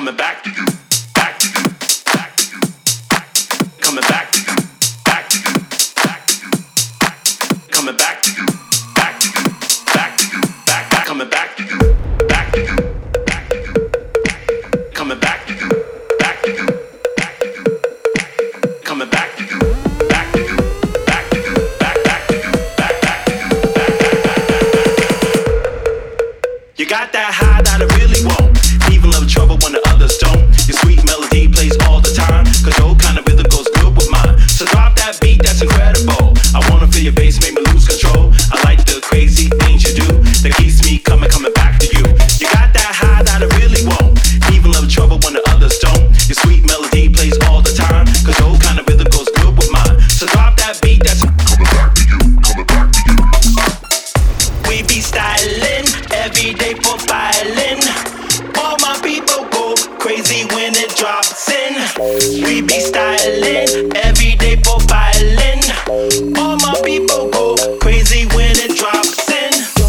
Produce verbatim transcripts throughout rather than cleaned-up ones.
coming back to you, back to you, back to you, coming back to you, back to you, back to you, coming back to you, back to you, back to you, back back coming back to you, back to you, back to you, coming back to you, back to you, back to you, coming back to you, back to you, back to you, back back to you, back back to you, back back back back. You got that high that I really want. Even love trouble when the others don't. Your sweet melody plays all the time, cause your kind of rhythm goes good with mine. So drop that beat, that's incredible. I wanna feel your bass, make me lose control. I like the crazy things you do that keeps me coming, coming back to you. You got that high that I really want. Even love trouble when the others don't. Your sweet melody plays all the time, cause your kind of rhythm goes good with mine. So drop that beat, that's coming back to you, coming back to you. We be styling every day for filing. All my people go crazy when it drops in. We be styling every day profiling. All my people go crazy when it drops in.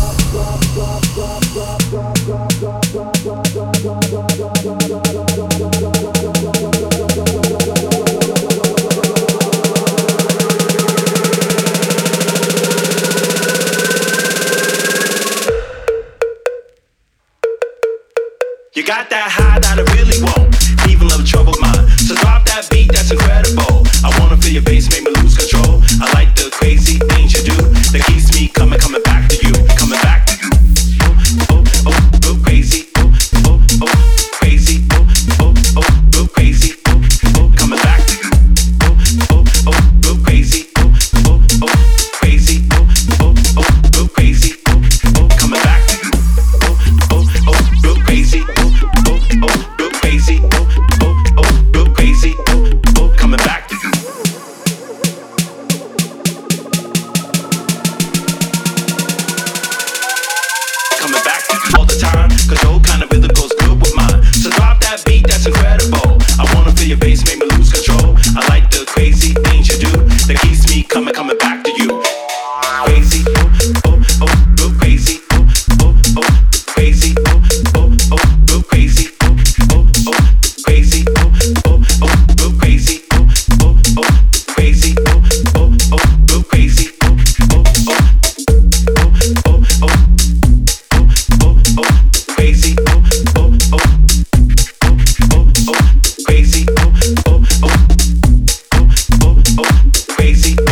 You got that high that I really want. Even love trouble mine. So drop that beat, that's incredible. I wanna feel your bass, make me lose control. I like the crazy things you do that keeps me coming, coming back to you, coming back to you. Oh, oh, oh, oh, crazy. Oh, oh, oh, crazy. Oh, oh, oh, oh, crazy. Oh, oh, coming back to you. Oh, oh, oh, oh, crazy. Oh, oh, oh, crazy. Oh, oh, oh, oh, crazy. Oh, oh, coming back to you. Oh, oh, oh, oh, crazy. Oh, oh, oh, crazy. Oh, oh, oh, crazy. Oh, oh, coming back to you. Coming back to you all the time, cause your kind of rhythm goes good with mine. So drop that beat, that's incredible. I wanna feel your bass, make me lose control. I like the crazy things you do that keeps me coming, coming back to you. Crazy, oh, oh, oh, oh, crazy. Oh, oh, oh, crazy. Oh, oh, oh, oh, crazy. Oh, oh, oh, crazy. Oh, oh, oh, oh, crazy. Oh, oh, oh, crazy. Oh, oh, oh, oh, crazy. Oh, oh, oh, oh, oh, oh, oh, oh, crazy. Oh, oh, oh, oh, oh, crazy. Oh, oh, oh, oh, oh, crazy.